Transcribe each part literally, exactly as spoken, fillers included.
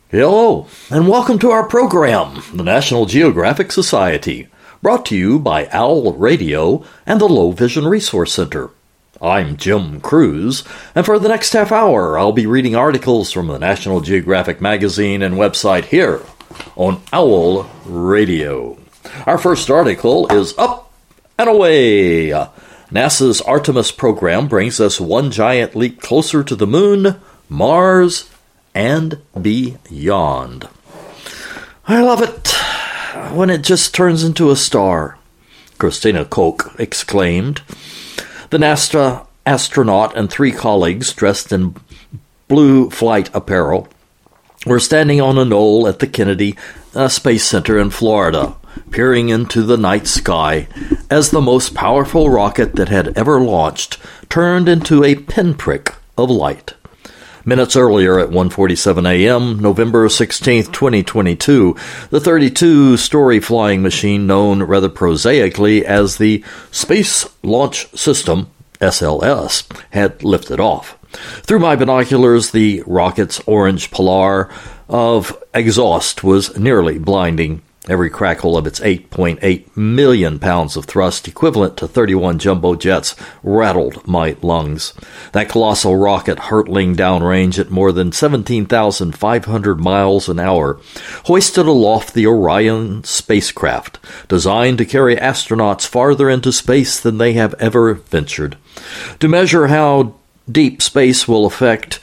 Hello, and welcome to our program, the National Geographic Society, brought to you by Owl Radio and the Low Vision Resource Center. I'm Jim Cruz, and for the next half hour, I'll be reading articles from the National Geographic magazine and website here on Owl Radio. Our first article is Up and Away. NASA's Artemis program brings us one giant leap closer to the moon, Mars, and beyond. I love it when it just turns into a star, Christina Koch exclaimed. The NASA astronaut and three colleagues dressed in blue flight apparel were standing on a knoll at the Kennedy uh, Space Center in Florida, peering into the night sky as the most powerful rocket that had ever launched turned into a pinprick of light. Minutes earlier at one forty-seven a.m., November sixteenth, twenty twenty-two, the thirty-two-story flying machine known rather prosaically as the Space Launch System, S L S, had lifted off. Through my binoculars, the rocket's orange polar of exhaust was nearly blinding. Every crackle of its eight point eight million pounds of thrust, equivalent to thirty-one jumbo jets, rattled my lungs. That colossal rocket hurtling downrange at more than seventeen thousand five hundred miles an hour hoisted aloft the Orion spacecraft, designed to carry astronauts farther into space than they have ever ventured. To measure how deep space will affect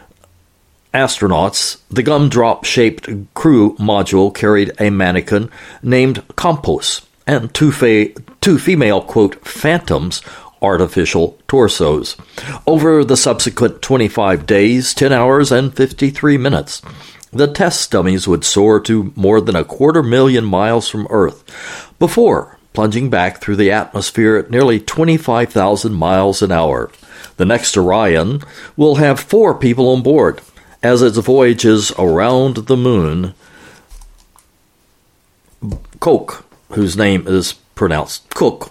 astronauts, the gumdrop-shaped crew module carried a mannequin named Compos and two, fa- two female, quote, phantoms, artificial torsos. Over the subsequent twenty-five days, ten hours, and fifty-three minutes, the test dummies would soar to more than a quarter million miles from Earth before plunging back through the atmosphere at nearly twenty-five thousand miles an hour. The next Orion will have four people on board. As its voyages around the moon, Koch, whose name is pronounced Cook,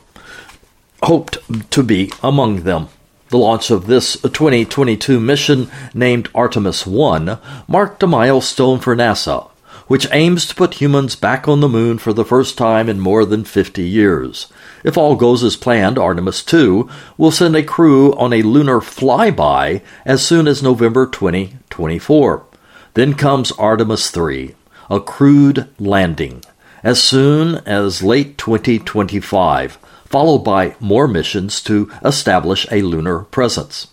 hoped to be among them. The launch of this twenty twenty-two mission, named Artemis one, marked a milestone for NASA, which aims to put humans back on the moon for the first time in more than fifty years. If all goes as planned, Artemis two will send a crew on a lunar flyby as soon as November twenty twenty-four. Then comes Artemis three, a crewed landing, as soon as late twenty twenty-five, followed by more missions to establish a lunar presence.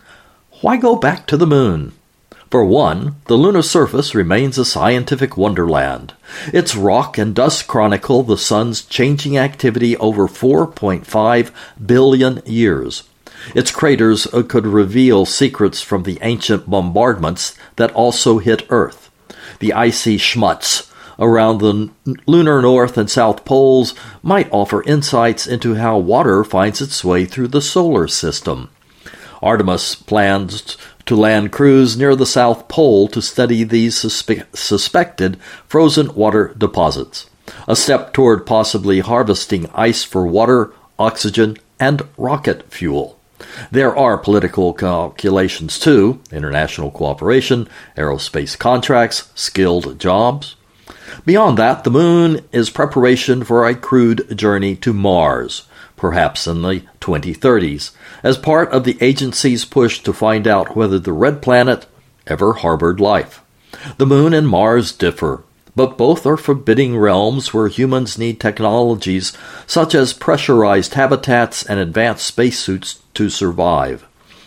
Why go back to the moon? For one, the lunar surface remains a scientific wonderland. Its rock and dust chronicle the sun's changing activity over four point five billion years. Its craters could reveal secrets from the ancient bombardments that also hit Earth. The icy schmutz around the lunar north and south poles might offer insights into how water finds its way through the solar system. Artemis plans to land crews near the South Pole to study these suspe- suspected frozen water deposits, a step toward possibly harvesting ice for water, oxygen, and rocket fuel. There are political calculations too: international cooperation, aerospace contracts, skilled jobs. Beyond that, the moon is preparation for a crewed journey to Mars, perhaps in the twenty thirties, as part of the agency's push to find out whether the red planet ever harbored life. The moon and Mars differ, but both are forbidding realms where humans need technologies such as pressurized habitats and advanced spacesuits to survive.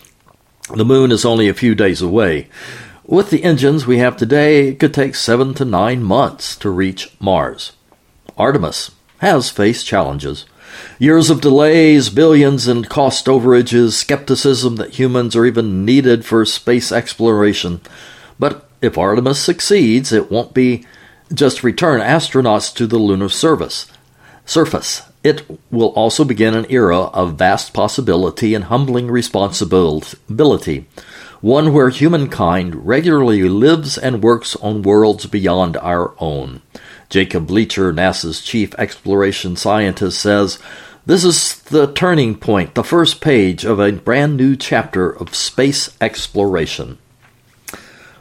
The moon is only a few days away. With the engines we have today, it could take seven to nine months to reach Mars. Artemis has faced challenges. Years of delays, billions in cost overages, skepticism that humans are even needed for space exploration. But if Artemis succeeds, it won't be just return astronauts to the lunar surface. Surface. It will also begin an era of vast possibility and humbling responsibility, one where humankind regularly lives and works on worlds beyond our own. Jacob Bleacher, NASA's chief exploration scientist, says, "This is the turning point, the first page of a brand new chapter of space exploration."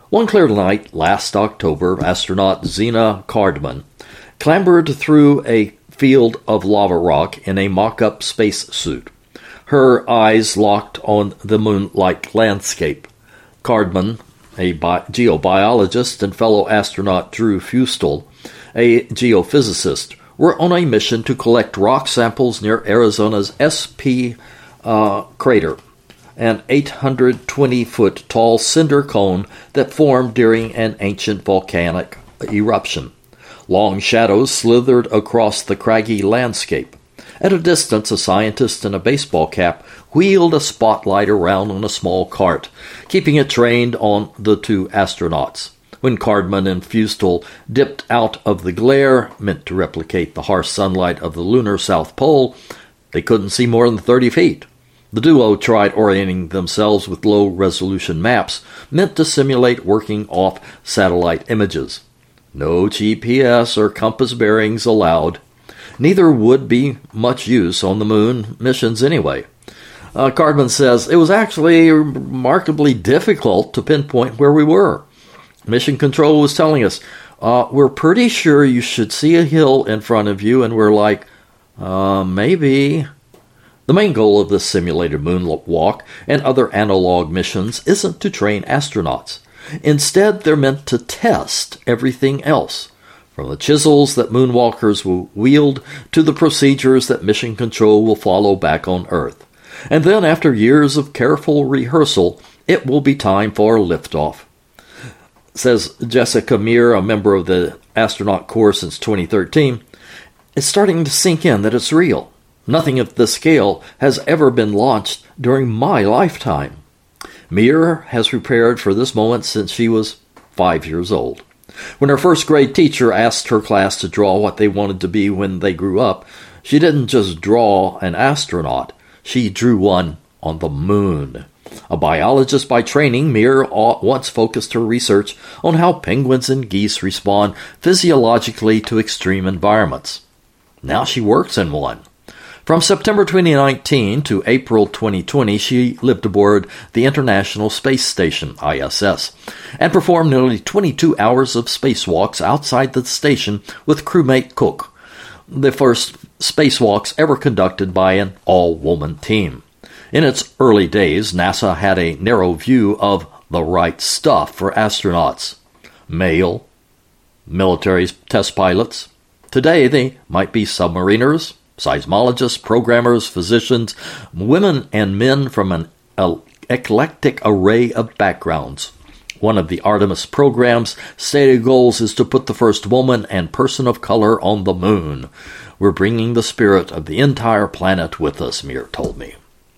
One clear night last October, astronaut Zena Cardman clambered through a field of lava rock in a mock-up spacesuit. Her eyes locked on the moon-like landscape. Cardman, a bi- geobiologist, and fellow astronaut Drew Fustel, a geophysicist, were on a mission to collect rock samples near Arizona's S P uh, crater, an eight hundred twenty foot tall cinder cone that formed during an ancient volcanic eruption. Long shadows slithered across the craggy landscape. At a distance, a scientist in a baseball cap wheeled a spotlight around on a small cart, keeping it trained on the two astronauts. When Cardman and Fustel dipped out of the glare, meant to replicate the harsh sunlight of the lunar South Pole, they couldn't see more than thirty feet. The duo tried orienting themselves with low-resolution maps, meant to simulate working off satellite images. No G P S or compass bearings allowed. Neither would be much use on the moon missions anyway. Uh, Cardman says, it was actually remarkably difficult to pinpoint where we were. Mission Control was telling us, uh, we're pretty sure you should see a hill in front of you, and we're like, uh, maybe. The main goal of this simulated moonwalk and other analog missions isn't to train astronauts. Instead, they're meant to test everything else, from the chisels that moonwalkers will wield to the procedures that Mission Control will follow back on Earth. And then, after years of careful rehearsal, it will be time for liftoff. Says Jessica Meir, a member of the astronaut corps since twenty thirteen, it's starting to sink in that it's real. Nothing of this scale has ever been launched during my lifetime. Meir has prepared for this moment since she was five years old. When her first grade teacher asked her class to draw what they wanted to be when they grew up, she didn't just draw an astronaut, she drew one on the moon. A biologist by training, Meir once focused her research on how penguins and geese respond physiologically to extreme environments. Now she works in one. From September twenty nineteen to April twenty twenty, she lived aboard the International Space Station, I S S, and performed nearly twenty-two hours of spacewalks outside the station with crewmate Cook, the first spacewalks ever conducted by an all-woman team. In its early days, NASA had a narrow view of the right stuff for astronauts. Male, military test pilots. Today, they might be submariners, seismologists, programmers, physicians, women and men from an eclectic array of backgrounds. One of the Artemis program's stated goals is to put the first woman and person of color on the moon. We're bringing the spirit of the entire planet with us, Meir told me.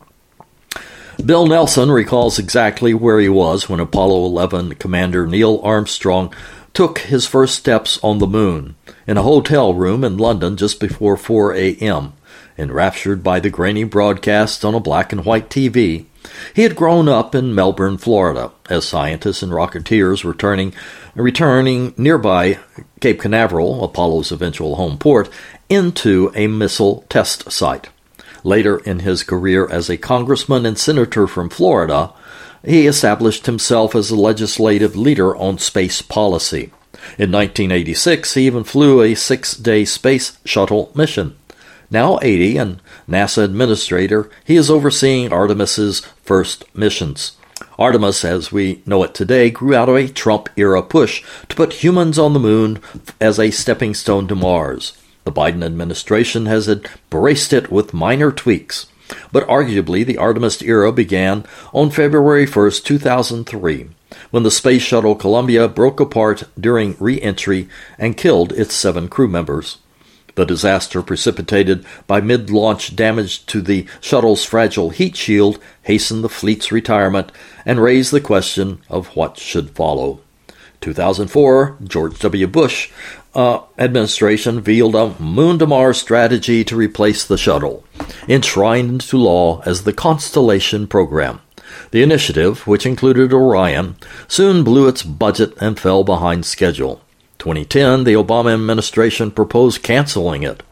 Bill Nelson recalls exactly where he was when Apollo eleven Commander Neil Armstrong took his first steps on the moon, in a hotel room in London just before four a.m., enraptured by the grainy broadcast on a black and white T V. He had grown up in Melbourne, Florida, as scientists and rocketeers were turning, returning nearby Cape Canaveral, Apollo's eventual home port, into a missile test site. Later in his career as a congressman and senator from Florida, he established himself as a legislative leader on space policy. In nineteen eighty-six, he even flew a six-day space shuttle mission. Now eighty and NASA administrator, he is overseeing Artemis's first missions. Artemis, as we know it today, grew out of a Trump-era push to put humans on the moon as a stepping stone to Mars. The Biden administration has embraced it with minor tweaks, but arguably the Artemis era began on February first, two thousand three, when the Space Shuttle Columbia broke apart during re-entry and killed its seven crew members. The disaster, precipitated by mid-launch damage to the shuttle's fragile heat shield, hastened the fleet's retirement and raised the question of what should follow. two thousand four, George W. Bush uh, administration veiled a moon-to-Mars strategy to replace the shuttle, enshrined into law as the Constellation Program. The initiative, which included Orion, soon blew its budget and fell behind schedule. twenty ten, the Obama administration proposed canceling it.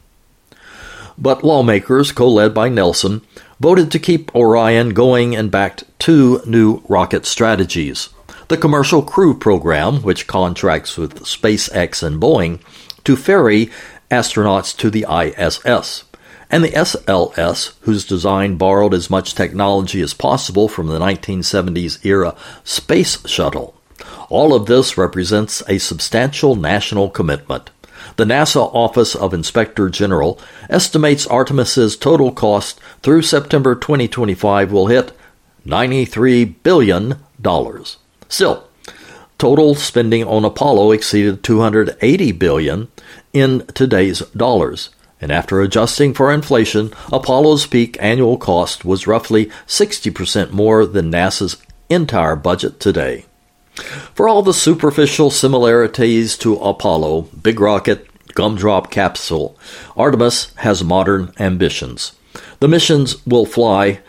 But lawmakers, co-led by Nelson, voted to keep Orion going and backed two new rocket strategies. the Commercial Crew Program, which contracts with SpaceX and Boeing to ferry astronauts to the I S S, and the S L S, whose design borrowed as much technology as possible from the nineteen seventies era Space Shuttle. All of this represents a substantial national commitment. The NASA Office of Inspector General estimates Artemis's total cost through September twenty twenty-five will hit ninety-three billion dollars. Still, total spending on Apollo exceeded two hundred eighty billion dollars in today's dollars, and after adjusting for inflation, Apollo's peak annual cost was roughly sixty percent more than NASA's entire budget today. For all the superficial similarities to Apollo, big rocket, gumdrop capsule, Artemis has modern ambitions. The missions will fly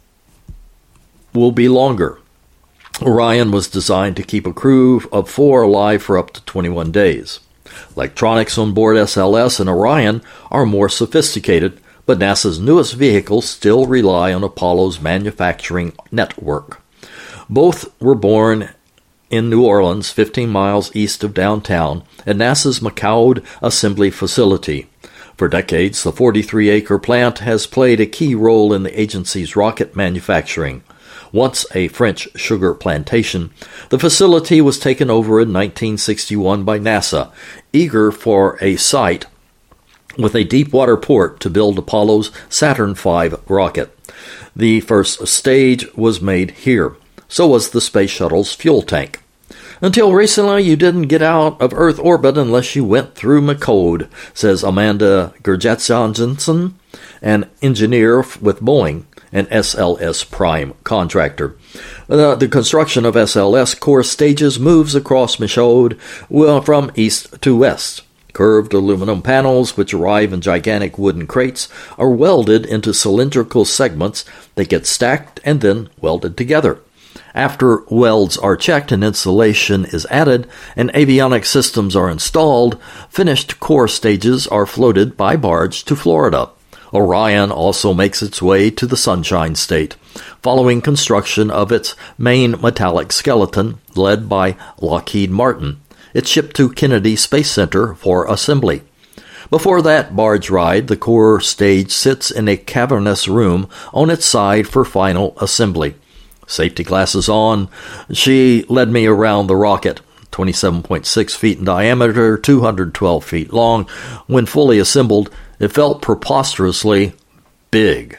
will be longer. Orion was designed to keep a crew of four alive for up to twenty-one days. Electronics on board S L S and Orion are more sophisticated, but NASA's newest vehicles still rely on Apollo's manufacturing network. Both were born in New Orleans, fifteen miles east of downtown, at NASA's McCloud Assembly Facility. For decades, the forty-three acre plant has played a key role in the agency's rocket manufacturing. Once a French sugar plantation, the facility was taken over in nineteen sixty-one by NASA, eager for a site with a deep-water port to build Apollo's Saturn five rocket. The first stage was made here. So was the Space Shuttle's fuel tank. Until recently, you didn't get out of Earth orbit unless you went through McCloud, says Amanda Gerjetson, an engineer with Boeing, an S L S prime contractor. Uh, the construction of S L S core stages moves across McCloud well, from east to west. Curved aluminum panels, which arrive in gigantic wooden crates, are welded into cylindrical segments that get stacked and then welded together. After welds are checked and insulation is added and avionics systems are installed, finished core stages are floated by barge to Florida. Orion also makes its way to the Sunshine State, following construction of its main metallic skeleton, led by Lockheed Martin. It's shipped to Kennedy Space Center for assembly. Before that barge ride, the core stage sits in a cavernous room on its side for final assembly. Safety glasses on, she led me around the rocket, twenty-seven point six feet in diameter, two hundred twelve feet long. When fully assembled, it felt preposterously big.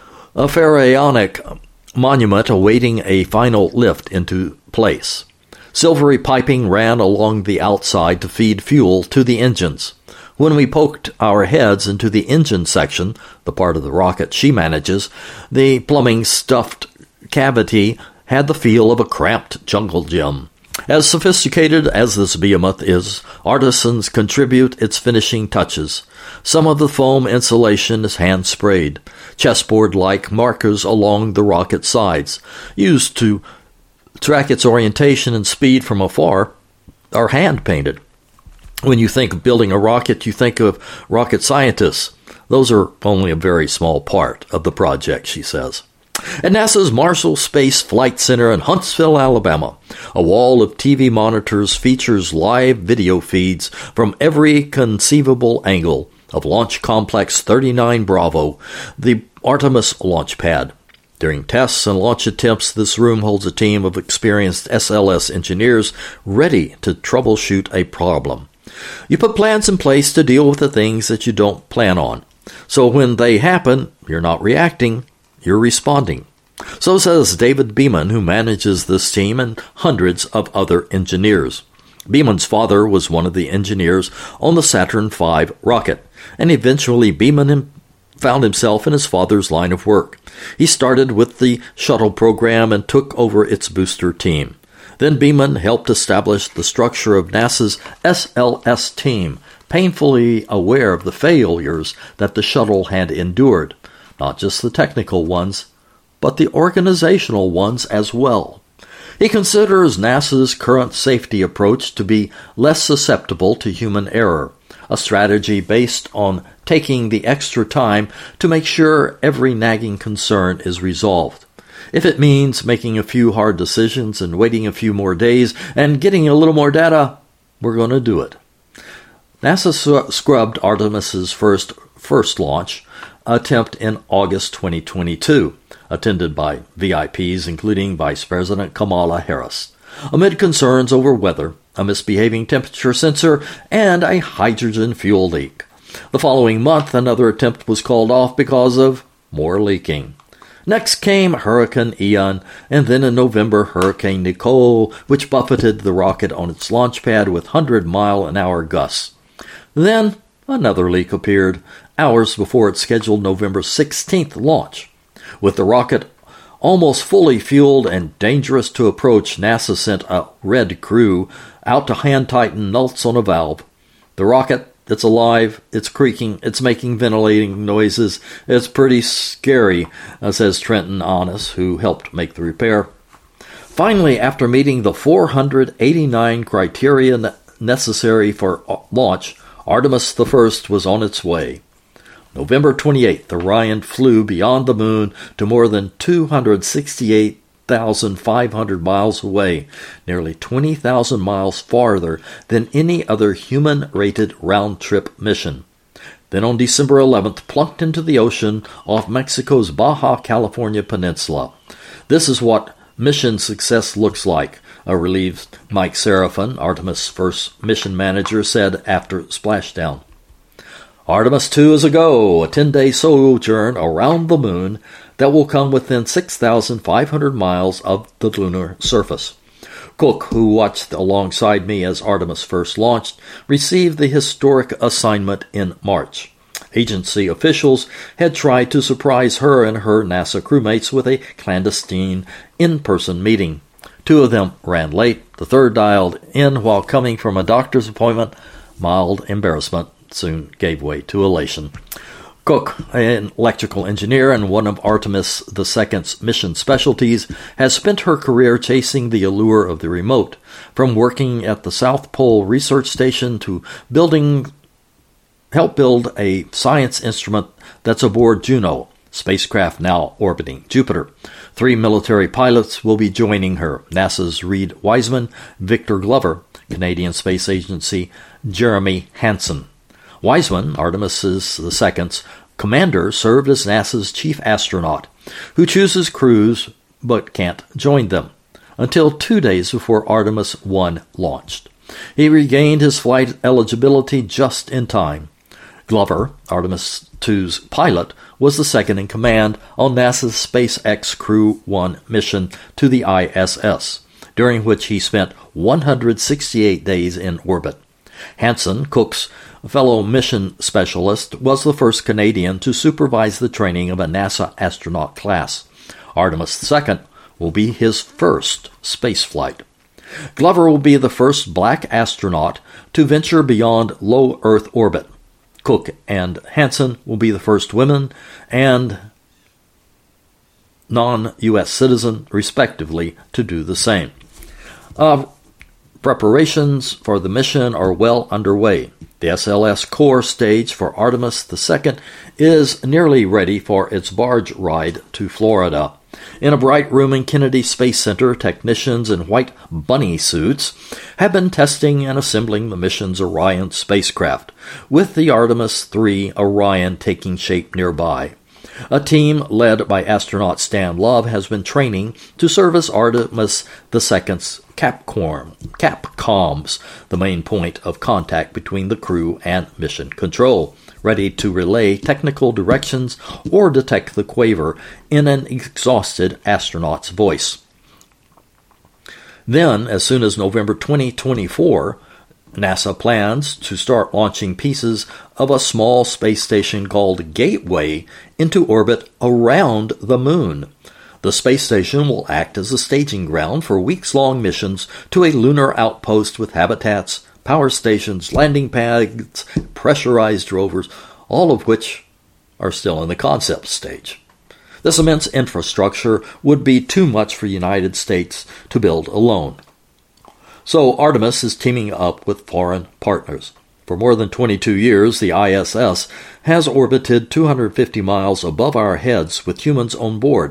A pharaonic monument awaiting a final lift into place. Silvery piping ran along the outside to feed fuel to the engines. When we poked our heads into the engine section, the part of the rocket she manages, the plumbing stuffed cavity had the feel of a cramped jungle gym. As sophisticated as this behemoth is, artisans contribute its finishing touches. Some of the foam insulation is hand-sprayed. Chessboard-like markers along the rocket sides, used to track its orientation and speed from afar, are hand-painted. When you think of building a rocket, you think of rocket scientists. Those are only a very small part of the project, she says. At NASA's Marshall Space Flight Center in Huntsville, Alabama, a wall of T V monitors features live video feeds from every conceivable angle of Launch Complex thirty-nine Bravo, the Artemis launch pad. During tests and launch attempts, this room holds a team of experienced S L S engineers ready to troubleshoot a problem. You put plans in place to deal with the things that you don't plan on. So when they happen, you're not reacting, you're responding. So says David Beeman, who manages this team, and hundreds of other engineers. Beeman's father was one of the engineers on the Saturn five rocket, and eventually Beeman found himself in his father's line of work. He started with the shuttle program and took over its booster team. Then Beeman helped establish the structure of NASA's S L S team, painfully aware of the failures that the shuttle had endured. Not just the technical ones, but the organizational ones as well. He considers NASA's current safety approach to be less susceptible to human error, a strategy based on taking the extra time to make sure every nagging concern is resolved. If it means making a few hard decisions and waiting a few more days and getting a little more data, we're going to do it. NASA scrubbed Artemis's first first launch attempt in August twenty twenty-two, attended by V I Ps including Vice President Kamala Harris, amid concerns over weather, a misbehaving temperature sensor, and a hydrogen fuel leak. The following month, another attempt was called off because of more leaking. Next came Hurricane Ian, and then in November, Hurricane Nicole, which buffeted the rocket on its launch pad with one hundred mile an hour gusts. Then another leak appeared, hours before its scheduled November sixteenth launch. With the rocket almost fully fueled and dangerous to approach, NASA sent a red crew out to hand-tighten nuts on a valve. The rocket, it's alive, it's creaking, it's making ventilating noises. It's pretty scary, uh, says Trenton Honest, who helped make the repair. Finally, after meeting the four hundred eighty-nine criteria necessary for launch, Artemis the First was on its way. November twenty-eighth, Orion flew beyond the moon to more than two hundred sixty-eight thousand five hundred miles away, nearly twenty thousand miles farther than any other human-rated round-trip mission. Then on December eleventh, plunked into the ocean off Mexico's Baja California Peninsula. This is what mission success looks like, a relieved Mike Seraphin, Artemis' first mission manager, said after splashdown. Artemis two is a go, a ten-day sojourn around the moon that will come within six thousand five hundred miles of the lunar surface. Cook, who watched alongside me as Artemis first launched, received the historic assignment in March. Agency officials had tried to surprise her and her NASA crewmates with a clandestine in-person meeting. Two of them ran late, the third dialed in while coming from a doctor's appointment. Mild embarrassment soon gave way to elation. Cook, an electrical engineer and one of Artemis the Second's mission specialties, has spent her career chasing the allure of the remote, from working at the South Pole Research Station to building, help build a science instrument that's aboard Juno, spacecraft now orbiting Jupiter. Three military pilots will be joining her: NASA's Reid Wiseman, Victor Glover, Canadian Space Agency, Jeremy Hansen. Wiseman, Artemis the Second's commander, served as NASA's chief astronaut, who chooses crews but can't join them, until two days before Artemis one launched. He regained his flight eligibility just in time. Glover, Artemis two's pilot, was the second in command on NASA's SpaceX Crew one mission to the I S S, during which he spent one hundred sixty-eight days in orbit. Hansen, Cook's fellow mission specialist, was the first Canadian to supervise the training of a NASA astronaut class. Artemis the Second will be his first space flight. Glover will be the first black astronaut to venture beyond low Earth orbit. Cook and Hansen will be the first women and non-U S citizen, respectively, to do the same. Uh, preparations for the mission are well underway. The S L S core stage for Artemis the Second is nearly ready for its barge ride to Florida. In a bright room in Kennedy Space Center, technicians in white bunny suits have been testing and assembling the mission's Orion spacecraft, with the Artemis three Orion taking shape nearby. A team led by astronaut Stan Love has been training to serve as Artemis the Second's Capcom, Capcoms, the main point of contact between the crew and mission control, ready to relay technical directions or detect the quaver in an exhausted astronaut's voice. Then, as soon as November twenty twenty-four, NASA plans to start launching pieces of a small space station called Gateway into orbit around the moon. The space station will act as a staging ground for weeks-long missions to a lunar outpost with habitats, power stations, landing pads, pressurized rovers, all of which are still in the concept stage. This immense infrastructure would be too much for the United States to build alone. So Artemis is teaming up with foreign partners. For more than twenty-two years, the I S S has orbited two hundred fifty miles above our heads with humans on board,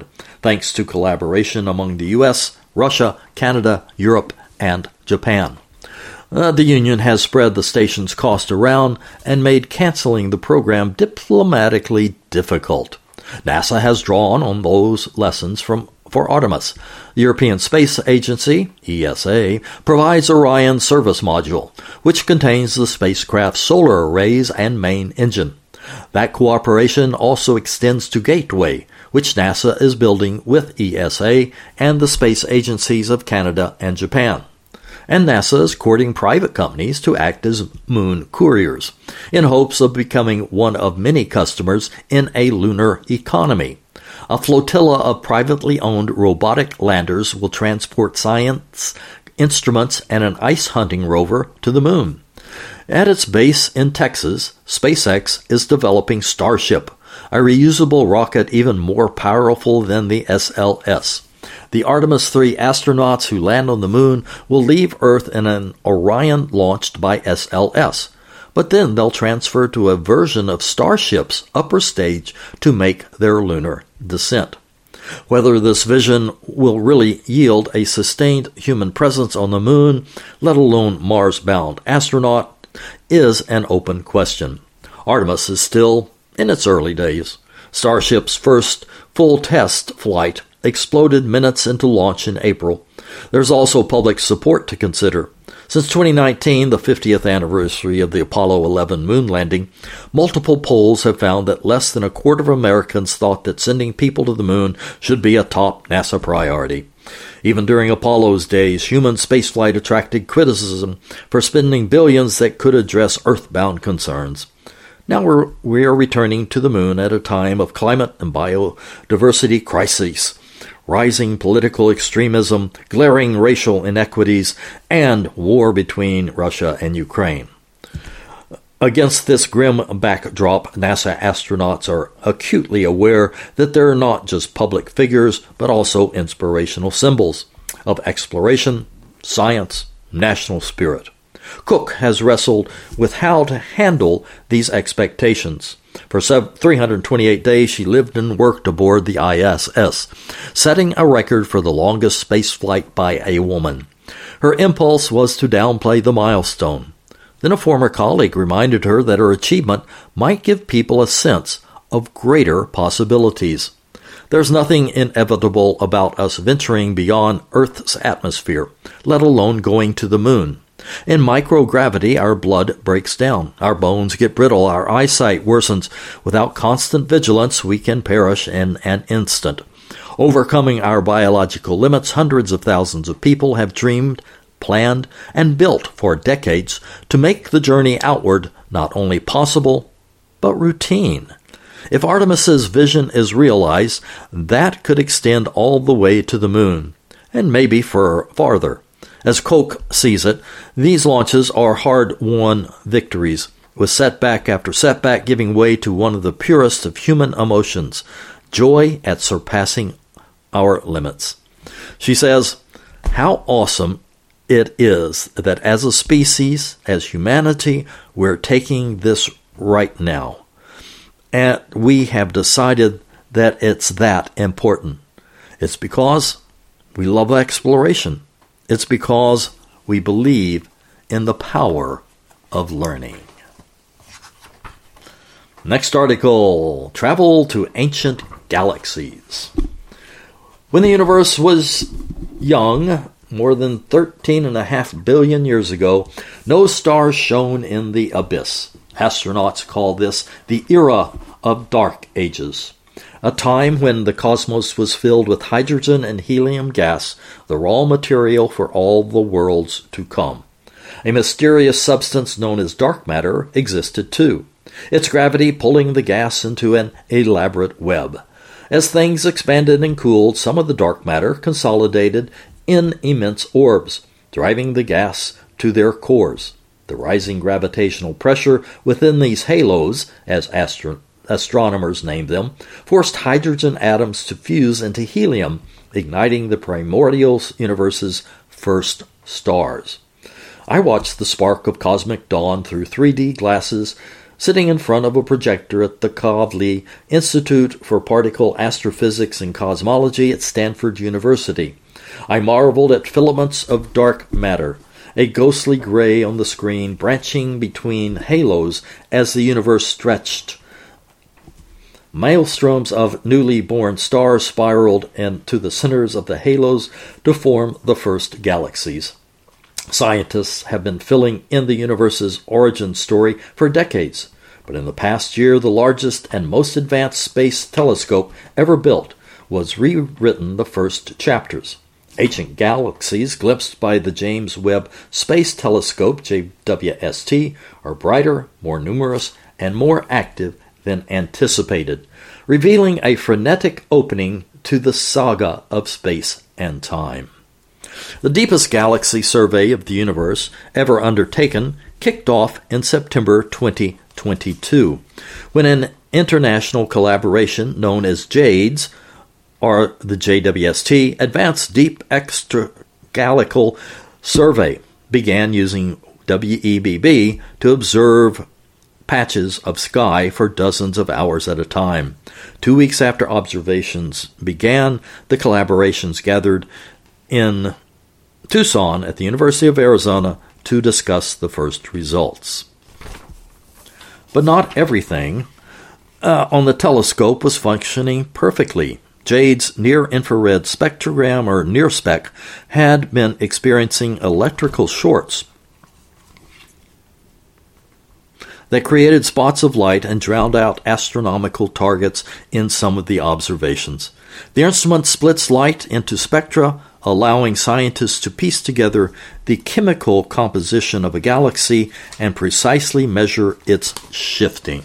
thanks to collaboration among the U S, Russia, Canada, Europe, and Japan. Uh, the Union has spread the station's cost around and made canceling the program diplomatically difficult. NASA has drawn on those lessons from for Artemis. The European Space Agency, E S A, provides Orion Service Module, which contains the spacecraft's solar arrays and main engine. That cooperation also extends to Gateway, which NASA is building with E S A and the space agencies of Canada and Japan. And NASA is courting private companies to act as moon couriers, in hopes of becoming one of many customers in a lunar economy. A flotilla of privately owned robotic landers will transport science instruments and an ice hunting rover to the moon. At its base in Texas, SpaceX is developing Starship, a reusable rocket even more powerful than the S L S. The Artemis three astronauts who land on the moon will leave Earth in an Orion launched by S L S, but then they'll transfer to a version of Starship's upper stage to make their lunar descent. Whether this vision will really yield a sustained human presence on the moon, let alone Mars-bound astronaut, is an open question. Artemis is still in its early days. Starship's first full test flight exploded minutes into launch in April. There's also public support to consider. Since twenty nineteen, the fiftieth anniversary of the Apollo eleven moon landing, multiple polls have found that less than a quarter of Americans thought that sending people to the moon should be a top NASA priority. Even during Apollo's days, human spaceflight attracted criticism for spending billions that could address earthbound concerns. Now we're, we are returning to the moon at a time of climate and biodiversity crises, rising political extremism, glaring racial inequities, and war between Russia and Ukraine. Against this grim backdrop, NASA astronauts are acutely aware that they're not just public figures, but also inspirational symbols of exploration, science, national spirit. Cook has wrestled with how to handle these expectations. For three hundred twenty-eight days, she lived and worked aboard the I S S, setting a record for the longest space flight by a woman. Her impulse was to downplay the milestone. Then a former colleague reminded her that her achievement might give people a sense of greater possibilities. There's nothing inevitable about us venturing beyond Earth's atmosphere, let alone going to the moon. In microgravity, our blood breaks down, our bones get brittle, our eyesight worsens. Without constant vigilance, we can perish in an instant. Overcoming our biological limits, hundreds of thousands of people have dreamed, planned, and built for decades to make the journey outward not only possible, but routine. If Artemis's vision is realized, that could extend all the way to the moon, and maybe for farther. As Koch sees it, these launches are hard-won victories, with setback after setback giving way to one of the purest of human emotions, joy at surpassing our limits. She says, how awesome it is that as a species, as humanity, we're taking this right now. And we have decided that it's that important. It's because we love exploration. It's because we believe in the power of learning. Next article, travel to ancient galaxies. When the universe was young, more than thirteen and a half billion years ago, no stars shone in the abyss. Astronauts call this the era of dark ages, a time when the cosmos was filled with hydrogen and helium gas, the raw material for all the worlds to come. A mysterious substance known as dark matter existed too, its gravity pulling the gas into an elaborate web. As things expanded and cooled, some of the dark matter consolidated in immense orbs, driving the gas to their cores. The rising gravitational pressure within these halos, as astro- astronomers named them, forced hydrogen atoms to fuse into helium, igniting the primordial universe's first stars. I watched the spark of cosmic dawn through three D glasses sitting in front of a projector at the Kavli Institute for Particle Astrophysics and Cosmology at Stanford University. I marveled at filaments of dark matter, a ghostly gray on the screen branching between halos as the universe stretched. Maelstroms of newly born stars spiraled into the centers of the halos to form the first galaxies. Scientists have been filling in the universe's origin story for decades, but in the past year, the largest and most advanced space telescope ever built was rewritten the first chapters. Ancient galaxies glimpsed by the James Webb Space Telescope, J W S T, are brighter, more numerous, and more active than anticipated, revealing a frenetic opening to the saga of space and time. The deepest galaxy survey of the universe ever undertaken kicked off in September twenty twenty-two, when an international collaboration known as JADES, or the J W S T, Advanced Deep Extragalactical Survey, began using W E B B to observe patches of sky for dozens of hours at a time. Two weeks after observations began, the collaborations gathered in Tucson at the University of Arizona to discuss the first results. But not everything uh, on the telescope was functioning perfectly. JADE's near-infrared spectrogram, or NIRSPEC, had been experiencing electrical shorts that created spots of light and drowned out astronomical targets in some of the observations. The instrument splits light into spectra, allowing scientists to piece together the chemical composition of a galaxy and precisely measure its shifting.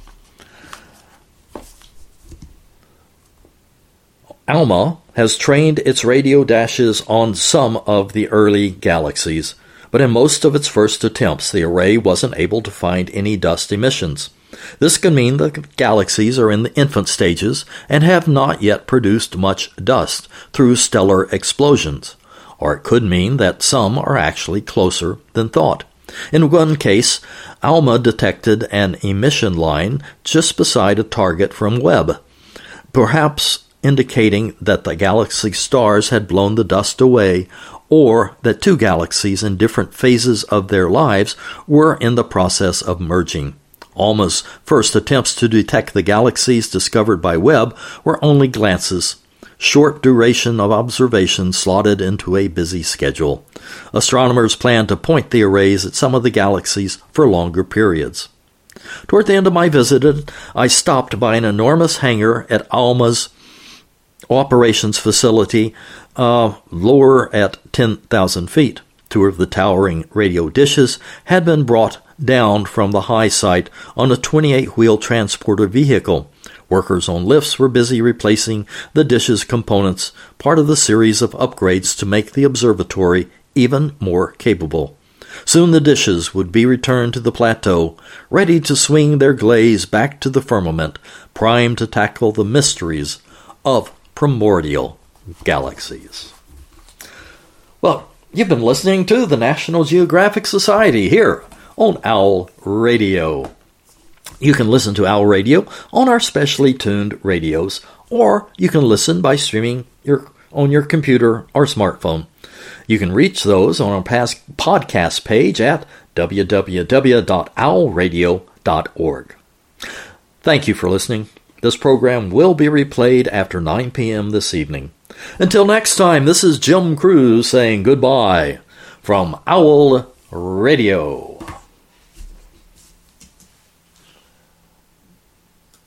ALMA has trained its radio dashes on some of the early galaxies, but in most of its first attempts, the array wasn't able to find any dust emissions. This can mean the galaxies are in the infant stages and have not yet produced much dust through stellar explosions, or it could mean that some are actually closer than thought. In one case, ALMA detected an emission line just beside a target from Webb, perhaps indicating that the galaxy stars had blown the dust away, or that two galaxies in different phases of their lives were in the process of merging. ALMA's first attempts to detect the galaxies discovered by Webb were only glances, short duration of observation slotted into a busy schedule. Astronomers plan to point the arrays at some of the galaxies for longer periods. Toward the end of my visit, I stopped by an enormous hangar at ALMA's operations facility, uh, lower at ten thousand feet. Two of the towering radio dishes had been brought down from the high site on a twenty-eight wheel transporter vehicle. Workers on lifts were busy replacing the dish's components, part of the series of upgrades to make the observatory even more capable. Soon the dishes would be returned to the plateau, ready to swing their glaze back to the firmament, primed to tackle the mysteries of primordial galaxies. Well, you've been listening to the National Geographic Society here on Owl Radio. You can listen to Owl Radio on our specially tuned radios, or you can listen by streaming your on your computer or smartphone. You can reach those on our past podcast page at w w w dot owl radio dot org. Thank you for listening. This program will be replayed after nine p.m. this evening. Until next time, this is Jim Cruz saying goodbye from Owl Radio.